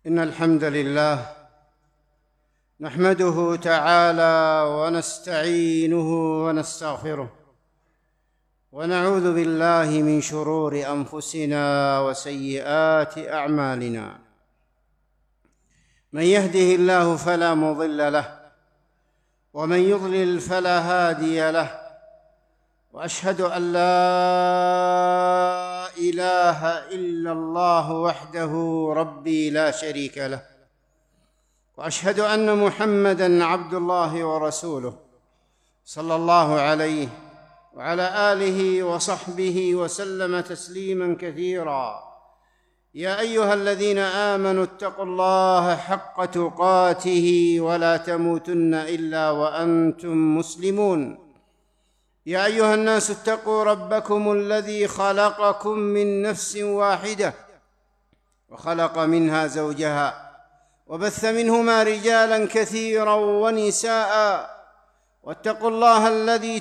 إن الحمد لله نحمده تعالى ونستعينه ونستغفره ونعوذ بالله من شرور أنفسنا وسيئات أعمالنا. من يهده الله فلا مضل له ومن يضلل فلا هادي له، وأشهد أن لا إله إلا الله وحده ربي لا شريك له، وأشهد أن محمدًا عبد الله ورسوله صلى الله عليه وعلى آله وصحبه وسلم تسليمًا كثيرًا. يا أيها الذين آمنوا اتقوا الله حق تقاته ولا تموتن إلا وأنتم مسلمون. يا أيها الناس اتقوا ربكم الذي خلقكم من نفس واحدة وخلق منها زوجها وبث منهما رجالا كثيرا ونساء، واتقوا الله الذي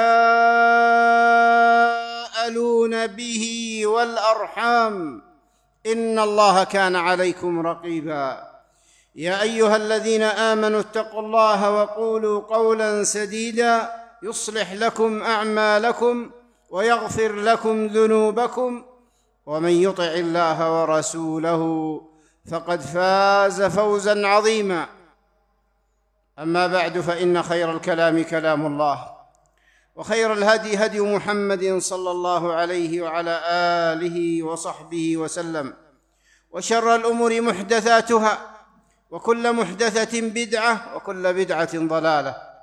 تساءلون به والأرحام إن الله كان عليكم رقيبا. يا أيها الذين آمنوا اتقوا الله وقولوا قولا سديدا يصلح لكم أعمالكم ويغفر لكم ذنوبكم، ومن يطع الله ورسوله فقد فاز فوزا عظيما. أما بعد، فإن خير الكلام كلام الله، وخير الهدي هدي محمد صلى الله عليه وعلى آله وصحبه وسلم، وشر الأمور محدثاتها، وكل محدثة بدعة، وكل بدعة ضلالة.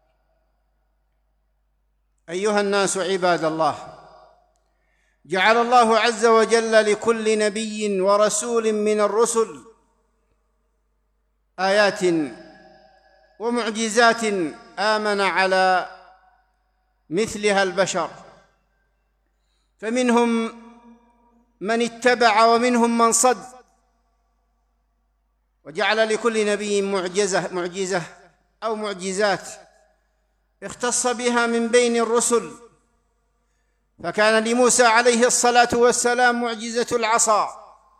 أيها الناس عباد الله، جعل الله عز وجل لكل نبي ورسول من الرسل آيات ومعجزات آمن على مثلها البشر، فمنهم من اتبع ومنهم من صد، وجعل لكل نبي معجزة أو معجزات اختص بها من بين الرسل. فكان لموسى عليه الصلاة والسلام معجزة العصا،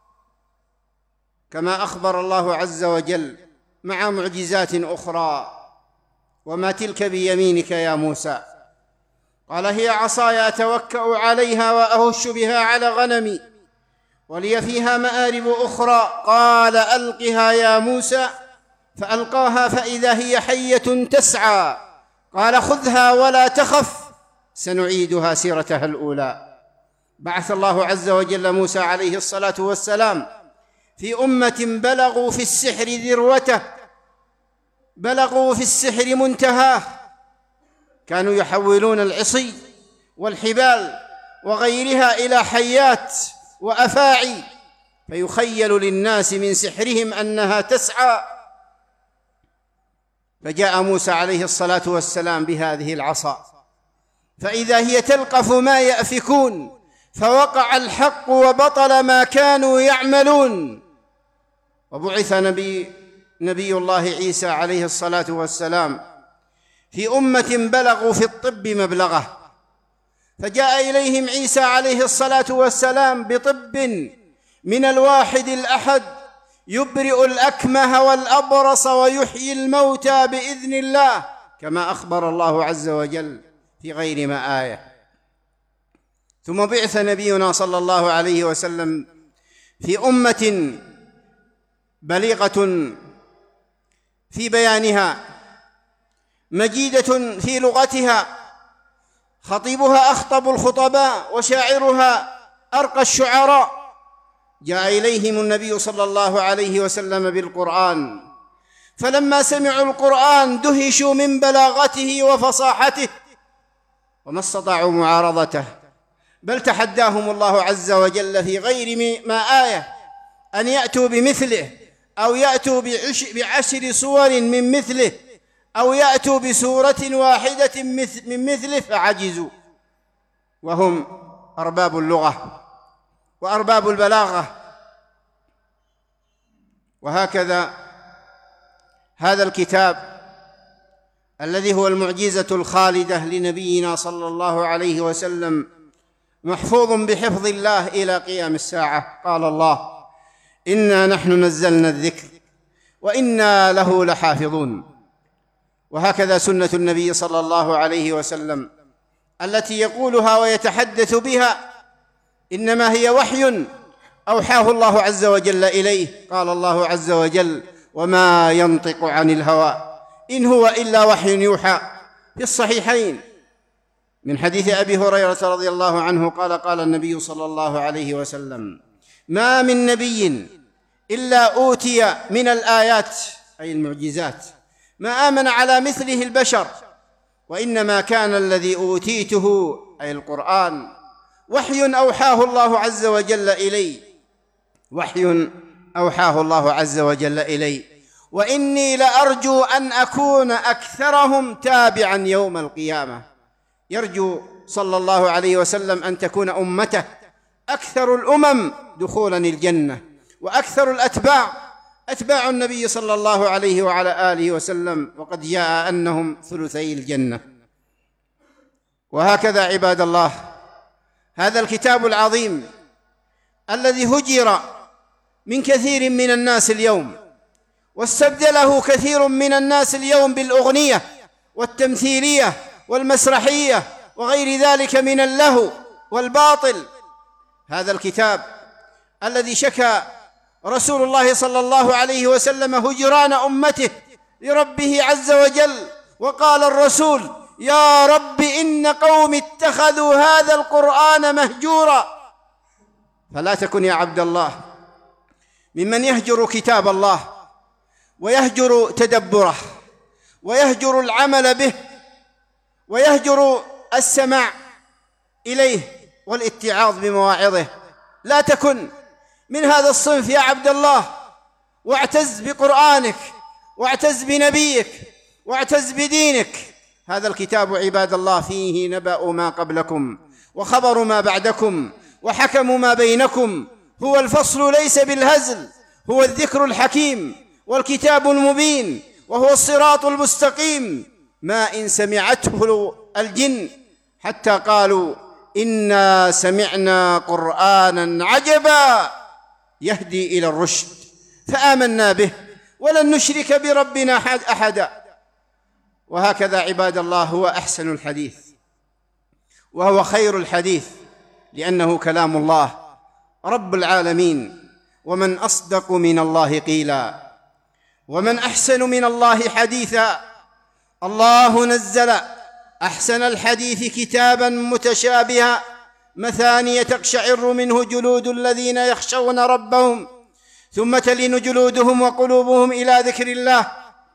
كما أخبر الله عز وجل، مع معجزات أخرى. وما تلك بيمينك يا موسى؟ قال هي عصاي أتوكأ عليها وأهش بها على غنمي ولي فيها مآرب أخرى. قال ألقها يا موسى، فألقاها فإذا هي حية تسعى. قال خذها ولا تخف سنعيدها سيرتها الأولى. بعث الله عز وجل موسى عليه الصلاة والسلام في أمة بلغوا في السحر ذروته، بلغوا في السحر منتهاه، كانوا يحولون العصي والحبال وغيرها إلى حيات وأفاعي، فيخيل للناس من سحرهم أنها تسعى. فجاء موسى عليه الصلاة والسلام بهذه العصا، فإذا هي تلقف ما يأفكون، فوقع الحق وبطل ما كانوا يعملون. وبعث نبي الله عيسى عليه الصلاة والسلام في أمة بلغوا في الطب مبلغه، فجاء إليهم عيسى عليه الصلاة والسلام بطب من الواحد الأحد، يبرئ الأكمه والأبرص ويحيي الموتى بإذن الله، كما أخبر الله عز وجل في غير ما آية. ثم بعث نبينا صلى الله عليه وسلم في أمة بليغة في بيانها، مجيدة في لغتها، خطيبها أخطب الخطباء وشاعرها أرقى الشعراء. جاء إليهم النبي صلى الله عليه وسلم بالقرآن، فلما سمعوا القرآن دهشوا من بلاغته وفصاحته وما استطاعوا معارضته، بل تحداهم الله عز وجل في غير ما آية أن يأتوا بمثله، أو يأتوا بعشر صور من مثله، أو يأتوا بسورة واحدة من مثله، فعجزوا، وهم أرباب اللغة وأرباب البلاغة. وهكذا هذا الكتاب الذي هو المعجزة الخالدة لنبينا صلى الله عليه وسلم محفوظ بحفظ الله إلى قيام الساعة. قال الله: إنا نحن نزلنا الذكر وإنا له لحافظون. وهكذا سنة النبي صلى الله عليه وسلم التي يقولها ويتحدث بها إنما هي وحي أوحاه الله عز وجل إليه. قال الله عز وجل: وما ينطق عن الهوى إن هو إلا وحي يوحى. في الصحيحين من حديث أبي هريرة رضي الله عنه قال: قال النبي صلى الله عليه وسلم: ما من نبي إلا أوتي من الآيات أي المعجزات ما آمن على مثله البشر، وإنما كان الذي أوتيته أي القرآن وحي أوحاه الله عز وجل إلي، وحي أوحاه الله عز وجل إلي، وإني لأرجو أن أكون أكثرهم تابعا يوم القيامة. يرجو صلى الله عليه وسلم أن تكون أمته أكثر الأمم دخولا الجنة، وأكثر الأتباع أتباع النبي صلى الله عليه وعلى آله وسلم، وقد جاء أنهم ثلثي الجنة. وهكذا عباد الله هذا الكتاب العظيم الذي هجر من كثير من الناس اليوم، واستبدله كثير من الناس اليوم بالأغنية والتمثيلية والمسرحية وغير ذلك من اللهو والباطل. هذا الكتاب الذي شكى رسول الله صلى الله عليه وسلم هجران أمته لربه عز وجل، وقال الرسول: يا رب إن قوم اتخذوا هذا القرآن مهجورا. فلا تكن يا عبد الله ممن يهجر كتاب الله ويهجر تدبره ويهجر العمل به ويهجر السماع إليه والاتعاظ بمواعظه. لا تكن من هذا الصنف يا عبد الله، واعتز بقرآنك واعتز بنبيك واعتز بدينك. هذا الكتاب عباد الله فيه نبأ ما قبلكم وخبر ما بعدكم وحكم ما بينكم، هو الفصل ليس بالهزل، هو الذكر الحكيم والكتاب المبين، وهو الصراط المستقيم. ما إن سمعته الجن حتى قالوا: إنا سمعنا قرآنا عجبا يهدي إلى الرشد فآمنا به ولن نشرك بربنا أحدا. وهكذا عباد الله هو أحسن الحديث وهو خير الحديث، لأنه كلام الله رب العالمين. ومن أصدق من الله قيلا ومن أحسن من الله حديثا. الله نزل أحسن الحديث كتابا متشابها مثانية تقشعر منه جلود الذين يخشون ربهم ثم تلين جلودهم وقلوبهم إلى ذكر الله.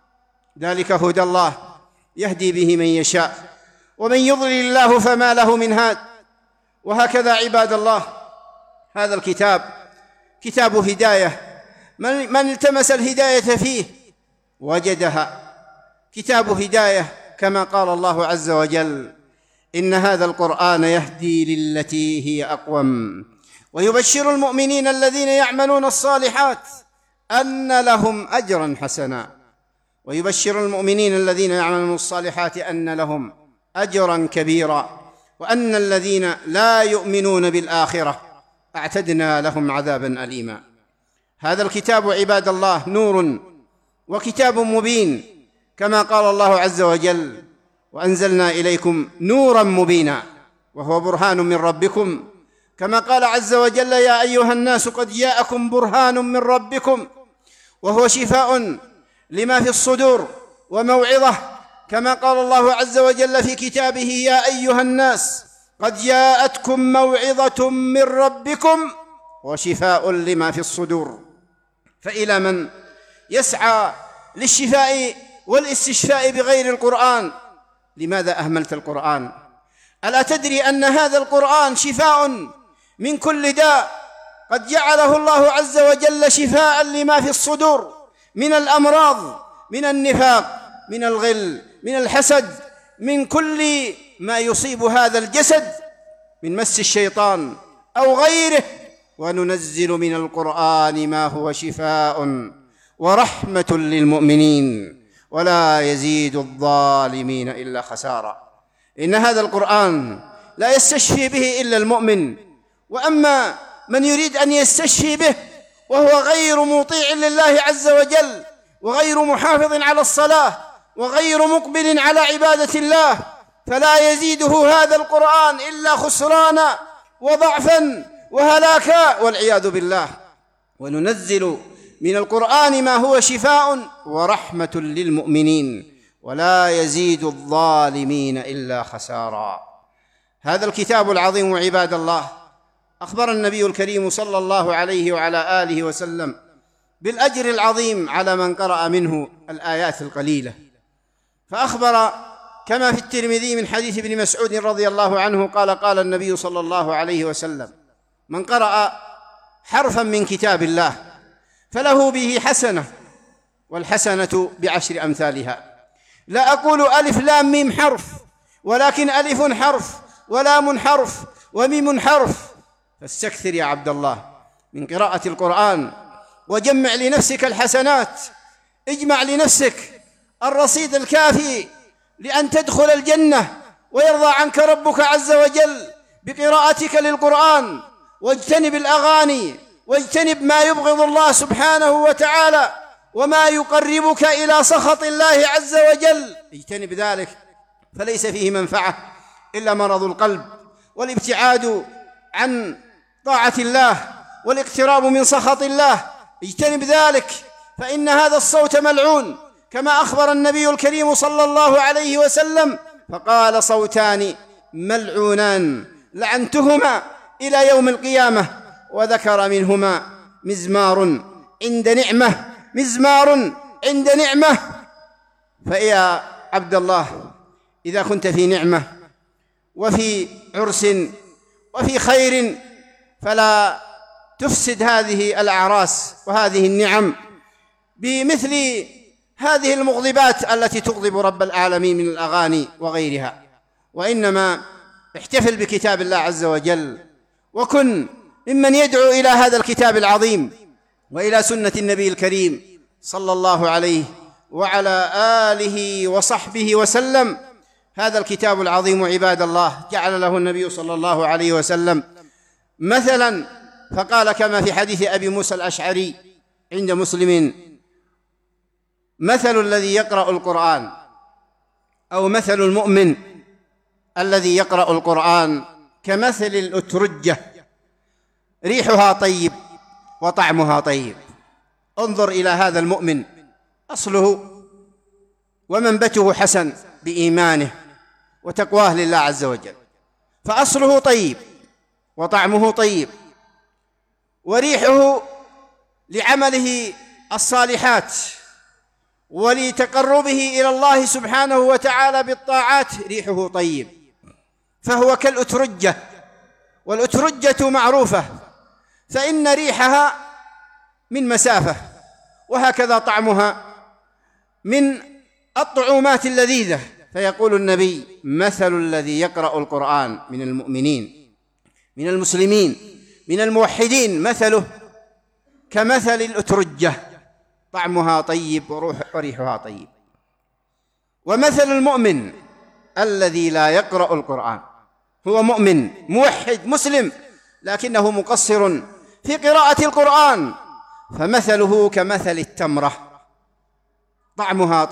ذلك هدى الله يهدي به من يشاء ومن يضلل الله فما له من هاد. وهكذا عباد الله هذا الكتاب كتاب هداية، من التمس الهداية فيه وجدها. كتاب هداية كما قال الله عز وجل: إن هذا القرآن يهدي للتي هي أقوم ويبشر المؤمنين الذين يعملون الصالحات أن لهم أجرا حسنا. ويبشر المؤمنين الذين يعملون الصالحات أن لهم أجرا كبيرا، وأن الذين لا يؤمنون بالآخرة أعتدنا لهم عذابا أليما. هذا الكتاب عباد الله نور وكتاب مبين، كما قال الله عز وجل: وأنزلنا إليكم نورا مبينا وهو برهان من ربكم، كما قال عز وجل: يا أيها الناس قد جاءكم برهان من ربكم وهو شفاء لما في الصدور وموعظة، كما قال الله عز وجل في كتابه: يا أيها الناس قد جاءتكم موعظة من ربكم وشفاء لما في الصدور. فإلى من يسعى للشفاء والاستشفاء بغير القرآن؟ لماذا أهملت القرآن؟ ألا تدري أن هذا القرآن شفاء من كل داء؟ قد جعله الله عز وجل شفاء لما في الصدور من الأمراض، من النفاق، من الغل، من الحسد، من كل ما يصيب هذا الجسد من مس الشيطان أو غيره. وننزل من القرآن ما هو شفاء ورحمة للمؤمنين ولا يزيد الظالمين إلا خسارا. إن هذا القرآن لا يستشفي به إلا المؤمن، وأما من يريد أن يستشفي به وهو غير مطيع لله عز وجل، وغير محافظ على الصلاة، وغير مقبل على عبادة الله، فلا يزيده هذا القرآن إلا خسرانا وضعفا وهلاكا والعياذ بالله. وننزل من القرآن ما هو شفاء ورحمة للمؤمنين ولا يزيد الظالمين إلا خسارا. هذا الكتاب العظيم عباد الله أخبر النبي الكريم صلى الله عليه وعلى آله وسلم بالأجر العظيم على من قرأ منه الآيات القليلة، فأخبر كما في الترمذي من حديث ابن مسعود رضي الله عنه قال: قال النبي صلى الله عليه وسلم: من قرأ حرفا من كتاب الله فله به حسنة، والحسنة بعشر أمثالها. لا أقول ألف لام ميم حرف، ولكن ألف حرف ولام حرف وميم حرف. فاستكثر يا عبد الله من قراءة القرآن، وجمع لنفسك الحسنات، اجمع لنفسك الرصيد الكافي لأن تدخل الجنة ويرضى عنك ربك عز وجل بقراءتك للقرآن. واجتنب الأغاني، واجتنب ما يبغض الله سبحانه وتعالى وما يقربك إلى سخط الله عز وجل، اجتنب ذلك، فليس فيه منفعة إلا مرض القلب والابتعاد عن طاعة الله والاقتراب من سخط الله. اجتنب ذلك، فإن هذا الصوت ملعون، كما أخبر النبي الكريم صلى الله عليه وسلم فقال: صوتان ملعونان لعنتهما إلى يوم القيامة، وذكر منهما مزمار عند نعمة، مزمار عند نعمة. فيا عبد الله، إذا كنت في نعمة وفي عرس وفي خير فلا تفسد هذه الأعراس وهذه النعم بمثل هذه المغضبات التي تغضب رب العالمين من الأغاني وغيرها، وإنما احتفل بكتاب الله عز وجل، وكن ممن يدعو إلى هذا الكتاب العظيم وإلى سنة النبي الكريم صلى الله عليه وعلى آله وصحبه وسلم. هذا الكتاب العظيم عباد الله جعل له النبي صلى الله عليه وسلم مثلا، فقال كما في حديث أبي موسى الأشعري عند مسلم: مثل الذي يقرأ القرآن، أو مثل المؤمن الذي يقرأ القرآن كمثل الأترجة، ريحها طيب وطعمها طيب. انظر إلى هذا المؤمن، أصله ومنبته حسن بإيمانه وتقواه لله عز وجل، فأصله طيب وطعمه طيب، وريحه لعمله الصالحات ولتقربه إلى الله سبحانه وتعالى بالطاعات ريحه طيب، فهو كالأترجة، والأترجة معروفة فإن ريحها من مسافة، وهكذا طعمها من الطعومات اللذيذة. فيقول النبي: مثل الذي يقرأ القرآن من المؤمنين من المسلمين من الموحدين مثله كمثل الأترجة، طعمها طيب وريحها طيب. ومثل المؤمن الذي لا يقرأ القرآن، هو مؤمن موحد مسلم لكنه مقصر في قراءة القرآن، فمثله كمثل التمرة، طعمها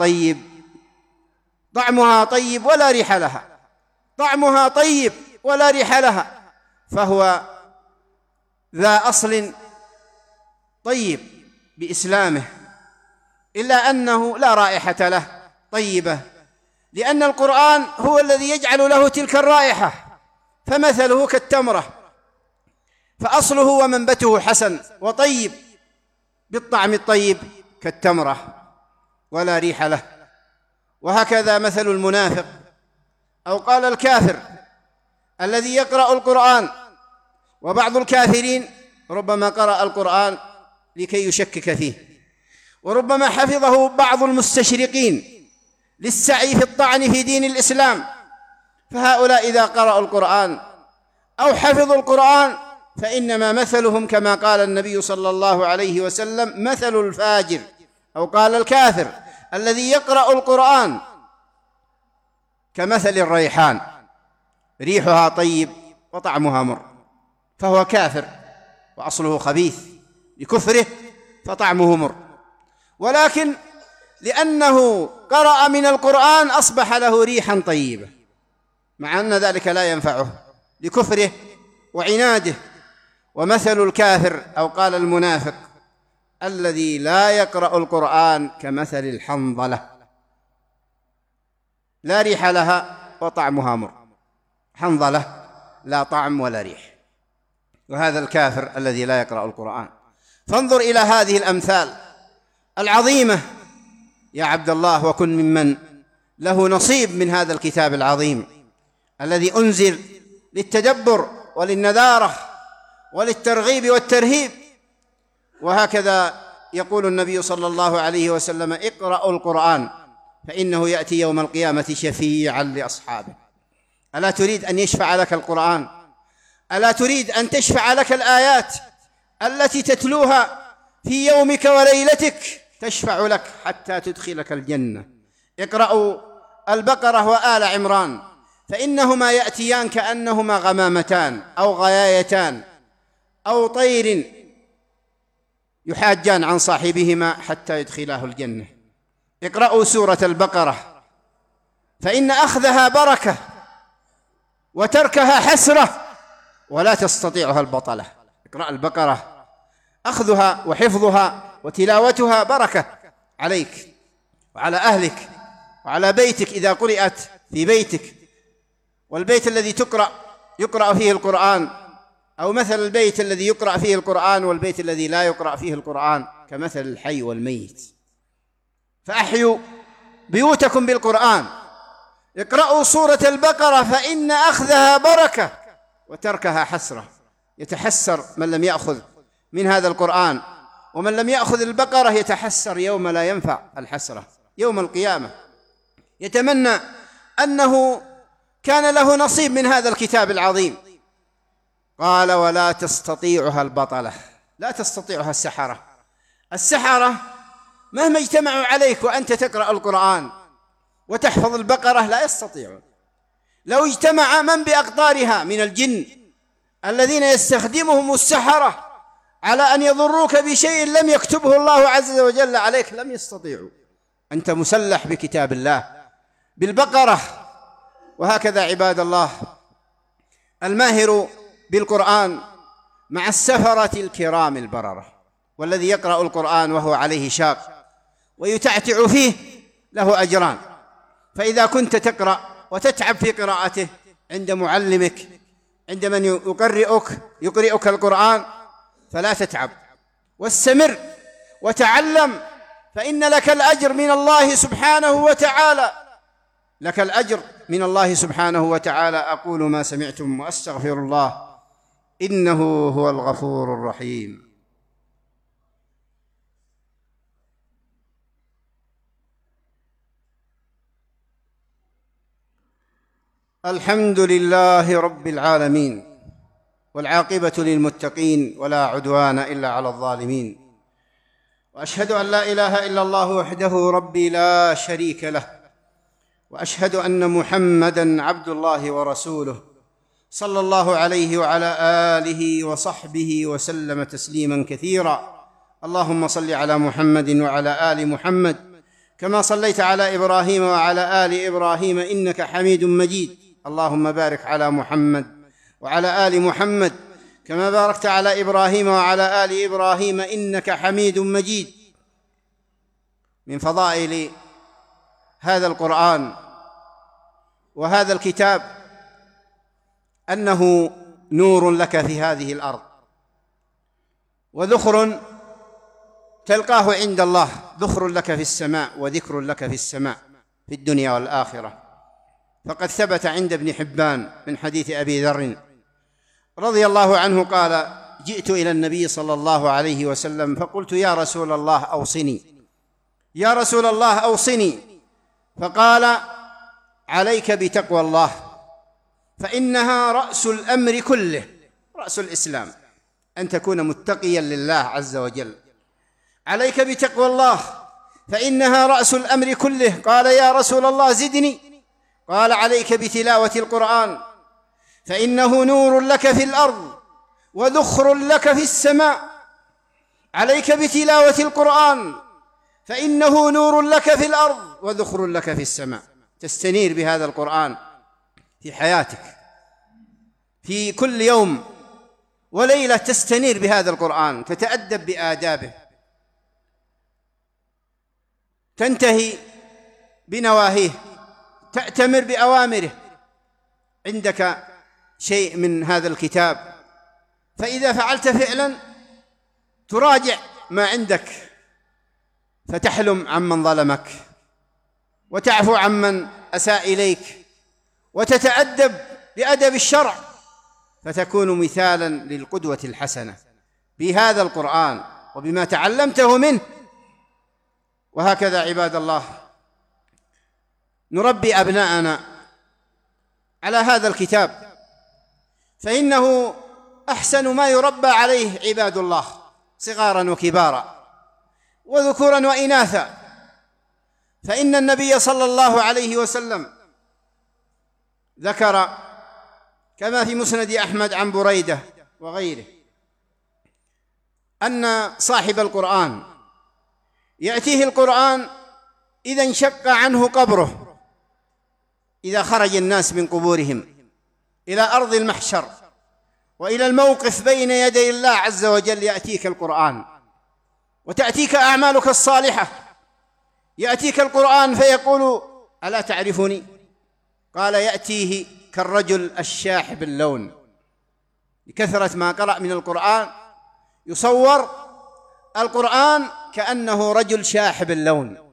طيب ولا ريح لها، طعمها طيب ولا ريح لها، فهو ذا أصل طيب بإسلامه، إلا أنه لا رائحة له طيبة، لأن القرآن هو الذي يجعل له تلك الرائحة، فمثله كالتمرة، فأصله ومنبته حسن وطيب بالطعم الطيب كالتمرة ولا ريح له. وهكذا مثل المنافق، أو قال الكافر الذي يقرأ القرآن. وبعض الكافرين ربما قرأ القرآن لكي يشكك فيه، وربما حفظه بعض المستشرقين للسعي في الطعن في دين الإسلام، فهؤلاء إذا قرأوا القرآن أو حفظوا القرآن فإنما مثلهم كما قال النبي صلى الله عليه وسلم: مثل الفاجر، أو قال الكافر الذي يقرأ القرآن كمثل الريحان، ريحها طيب وطعمها مر، فهو كافر وأصله خبيث، لكفره فطعمه مر، ولكن لأنه قرأ من القرآن أصبح له ريحا طيبة، مع أن ذلك لا ينفعه لكفره وعناده. ومثل الكافر أو قال المنافق الذي لا يقرأ القرآن كمثل الحنظلة، لا ريح لها وطعمها مر. حنظلة لا طعم ولا ريح، وهذا الكافر الذي لا يقرأ القرآن. فانظر إلى هذه الأمثال العظيمة يا عبد الله، وكن ممن له نصيب من هذا الكتاب العظيم الذي أنزل للتدبر وللنذارة وللترغيب والترهيب. وهكذا يقول النبي صلى الله عليه وسلم: اقرأوا القرآن فإنه يأتي يوم القيامة شفيعا لأصحابه. ألا تريد أن يشفع لك القرآن؟ ألا تريد أن تشفع لك الآيات التي تتلوها في يومك وليلتك؟ تشفع لك حتى تدخلك الجنة. اقرأوا البقرة وآل عمران فإنهما يأتيان كأنهما غمامتان أو غيايتان أو طير يحاجان عن صاحبهما حتى يدخلاه الجنة. اقرأوا سورة البقرة فإن أخذها بركة وتركها حسرة ولا تستطيعها البطلة. اقرأ البقرة، أخذها وحفظها وتلاوتها بركة عليك وعلى أهلك وعلى بيتك إذا قرأت في بيتك. والبيت الذي يقرأ فيه القرآن، أو مثل البيت الذي يقرأ فيه القرآن والبيت الذي لا يقرأ فيه القرآن كمثل الحي والميت. فأحيوا بيوتكم بالقرآن. اقرأوا سورة البقرة فإن أخذها بركة وتركها حسرة. يتحسر من لم يأخذ من هذا القرآن، ومن لم يأخذ البقرة يتحسر يوم لا ينفع الحسرة يوم القيامة. يتمنى أنه كان له نصيب من هذا الكتاب العظيم. قال: ولا تستطيعها البطلة، لا تستطيعها السحرة. السحرة مهما اجتمعوا عليك وأنت تقرأ القرآن وتحفظ البقرة لا يستطيعون. لو اجتمع من بأقطارها من الجن الذين يستخدمهم السحرة على أن يضروك بشيء لم يكتبه الله عز وجل عليك لم يستطيعوا. أنت مسلح بكتاب الله بالبقرة. وهكذا عباد الله الماهر بالقرآن مع السفرة الكرام البررة، والذي يقرأ القرآن وهو عليه شاق ويتعتع فيه له أجران. فإذا كنت تقرأ وتتعب في قراءته عند معلمك، عند من يقرئك القرآن، فلا تتعب واستمر وتعلم، فإن لك الأجر من الله سبحانه وتعالى. لك الأجر من الله سبحانه وتعالى. أقول ما سمعتم وأستغفر الله إنه هو الغفور الرحيم. الحمد لله رب العالمين، والعاقبة للمتقين ولا عدوان إلا على الظالمين. وأشهد أن لا إله إلا الله وحده ربي لا شريك له، وأشهد أن محمدًا عبد الله ورسوله صلى الله عليه وعلى آله وصحبه وسلم تسليمًا كثيرا. اللهم صل على محمد وعلى آل محمد كما صليت على إبراهيم وعلى آل إبراهيم إنك حميد مجيد. اللهم بارك على محمد وعلى آل محمد كما باركت على إبراهيم وعلى آل إبراهيم إنك حميد مجيد. من فضائل هذا القرآن وهذا الكتاب أنه نور لك في هذه الأرض، وذخر تلقاه عند الله، ذخر لك في السماء وذكر لك في السماء في الدنيا والآخرة. فقد ثبت عند ابن حبان من حديث أبي ذر رضي الله عنه قال: جئت إلى النبي صلى الله عليه وسلم فقلت: يا رسول الله أوصني، يا رسول الله أوصني. فقال: عليك بتقوى الله فإنها رأس الأمر كله، رأس الإسلام أن تكون متقيا لله عز وجل. عليك بتقوى الله فإنها رأس الأمر كله. قال: يا رسول الله زدني. قال: عليك بتلاوة القرآن فإنه نور لك في الأرض وذخر لك في السماء. عليك بتلاوة القرآن، فإنه نور لك في الأرض وذخر لك في السماء. تستنير بهذا القرآن في حياتك، في كل يوم وليلة تستنير بهذا القرآن، تتأدب بآدابه، تنتهي بنواهيه، تأتمر بأوامره. عندك شيء من هذا الكتاب، فإذا فعلت فعلا تراجع ما عندك، فتحلم عمن ظلمك، وتعفو عمن أساء إليك، وتتأدب بأدب الشرع، فتكون مثالا للقدوة الحسنة بهذا القرآن وبما تعلمته منه. وهكذا عباد الله نربي أبناءنا على هذا الكتاب، فإنه أحسن ما يربى عليه عباد الله، صغارا وكبارا وذكورا وإناثا. فإن النبي صلى الله عليه وسلم ذكر كما في مسند أحمد عن بريدة وغيره أن صاحب القرآن يأتيه القرآن إذا انشق عنه قبره، إذا خرج الناس من قبورهم إلى أرض المحشر وإلى الموقف بين يدي الله عز وجل، يأتيك القرآن وتأتيك أعمالك الصالحة. يأتيك القرآن فيقول: ألا تعرفني؟ قال: يأتيه كالرجل الشاحب اللون، بكثرة ما قرأ من القرآن يصور القرآن كأنه رجل شاحب اللون،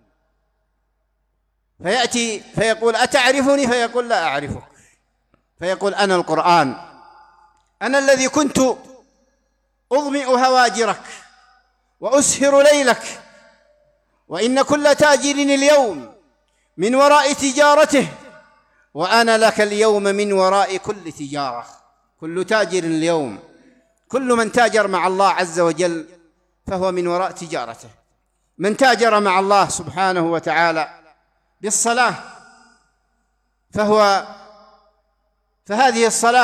فيأتي فيقول: أتعرفني؟ فيقول: لا أعرفك. فيقول: أنا القرآن، أنا الذي كنت أظمئ هواجرك وأسهر ليلك، وإن كل تاجر اليوم من وراء تجارته، وأنا لك اليوم من وراء كل تجارة. كل تاجر اليوم، كل من تاجر مع الله عز وجل فهو من وراء تجارته. من تاجر مع الله سبحانه وتعالى بالصلاة فهذه الصلاة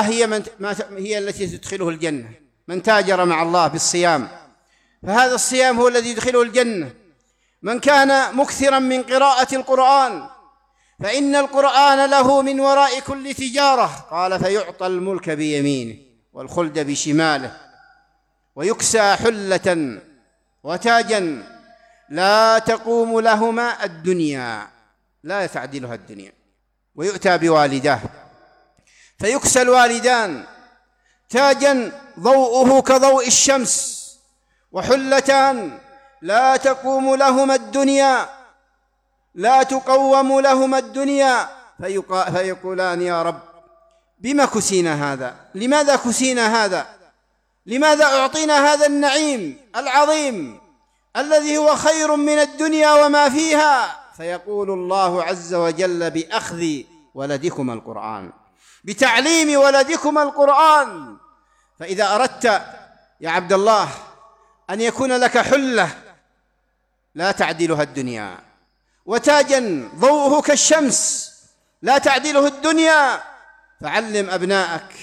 هي التي تدخله الجنة. من تاجر مع الله بالصيام فهذا الصيام هو الذي يدخله الجنة. من كان مكثرا من قراءة القرآن فإن القرآن له من وراء كل تجارة. قال: فيعطى الملك بيمينه والخلد بشماله، ويكسى حلة وتاجا لا تقوم لهما الدنيا، لا تعدلها الدنيا. ويؤتى بوالداه فيكسى الوالدان تاجا ضوءه كضوء الشمس، وحلتان لا تقوم لهما الدنيا، لا تقوم لهما الدنيا، فيقولان: يا رب بما كسينا هذا؟ لماذا كسينا هذا؟ لماذا أعطينا هذا النعيم العظيم الذي هو خير من الدنيا وما فيها؟ فيقول الله عز وجل: بأخذ ولدكم القرآن، بتعليم ولدكم القرآن. فإذا أردت يا عبد الله أن يكون لك حلة لا تعدلها الدنيا، وتاجا ضوءه كالشمس لا تعدله الدنيا، فعلم أبنائك،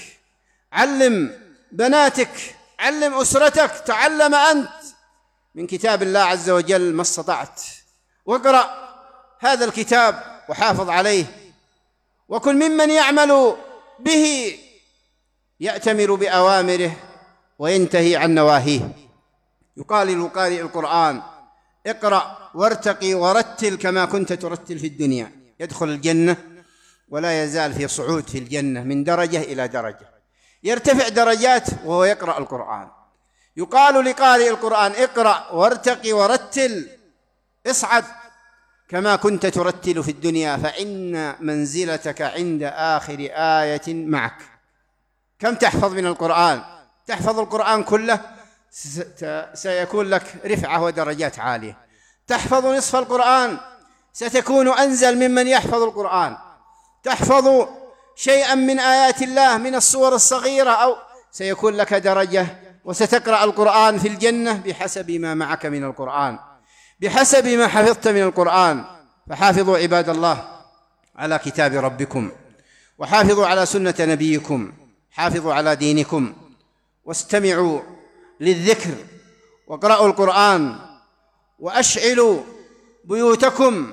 علم بناتك، علم أسرتك، تعلم أنت من كتاب الله عز وجل ما استطعت، واقرأ هذا الكتاب وحافظ عليه، وكن ممن يعمل به، يأتمر بأوامره وينتهي عن نواهيه. يقال لقارئ القرآن: اقرأ وارتقي ورتل كما كنت ترتل في الدنيا، يدخل الجنة ولا يزال في صعود في الجنة من درجة إلى درجة، يرتفع درجات وهو يقرأ القرآن. يقال لقارئ القرآن: اقرأ وارتقي ورتل، اصعد كما كنت ترتل في الدنيا، فإن منزلتك عند آخر آية معك. كم تحفظ من القرآن؟ تحفظ القرآن كله سيكون لك رفعة ودرجات عالية. تحفظ نصف القرآن ستكون أنزل ممن يحفظ القرآن. تحفظ شيئا من آيات الله من السور الصغيرة أو سيكون لك درجة، وستقرأ القرآن في الجنة بحسب ما معك من القرآن، بحسب ما حفظت من القرآن. فحافظوا عباد الله على كتاب ربكم، وحافظوا على سنة نبيكم، حافظوا على دينكم، واستمعوا للذكر واقرأوا القرآن وأشعلوا بيوتكم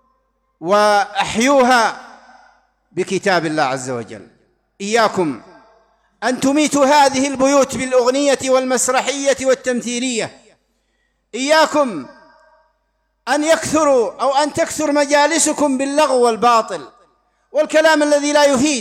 وأحيوها بكتاب الله عز وجل. إياكم أن تميتوا هذه البيوت بالأغنية والمسرحية والتمثيلية. إياكم أن تكثر مجالسكم باللغو والباطل والكلام الذي لا يفيد.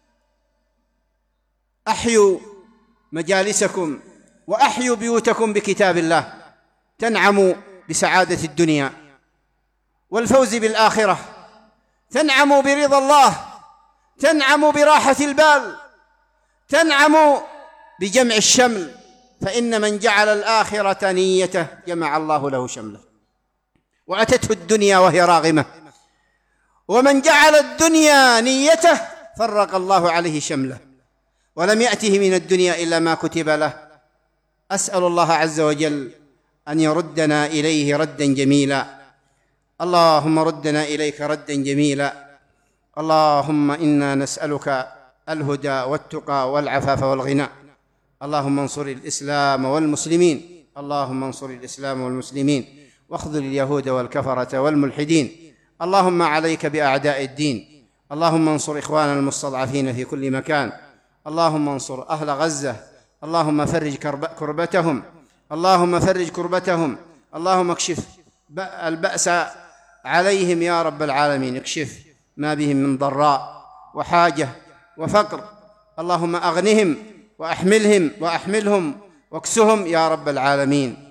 أحيوا مجالسكم وأحيوا بيوتكم بكتاب الله، تنعموا بسعادة الدنيا والفوز بالآخرة، تنعموا برضا الله، تنعموا براحة البال، تنعموا بجمع الشمل، فإن من جعل الآخرة نيته جمع الله له شمله، وأتته الدنيا وهي راغمة، ومن جعل الدنيا نيته فرق الله عليه شمله، ولم يأته من الدنيا إلا ما كتب له. أسأل الله عز وجل أن يردنا إليه ردا جميلا. اللهم ردنا إليك ردا جميلا. اللهم إنا نسألك الهدى والتقى والعفاف والغنى. اللهم انصر الإسلام والمسلمين، اللهم انصر الإسلام والمسلمين، واخذل اليهود والكفرة والملحدين. اللهم عليك بأعداء الدين. اللهم انصر إخواننا المستضعفين في كل مكان. اللهم انصر أهل غزة. اللهم فرج كربتهم. اللهم فرج كربتهم. اللهم اكشف البأس عليهم يا رب العالمين. اكشف ما بهم من ضراء وحاجة وفقر. اللهم أغنهم وأحملهم واكسهم يا رب العالمين.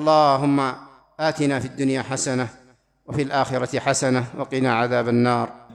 اللهم آتنا في الدنيا حسنة وفي الآخرة حسنة وقنا عذاب النار.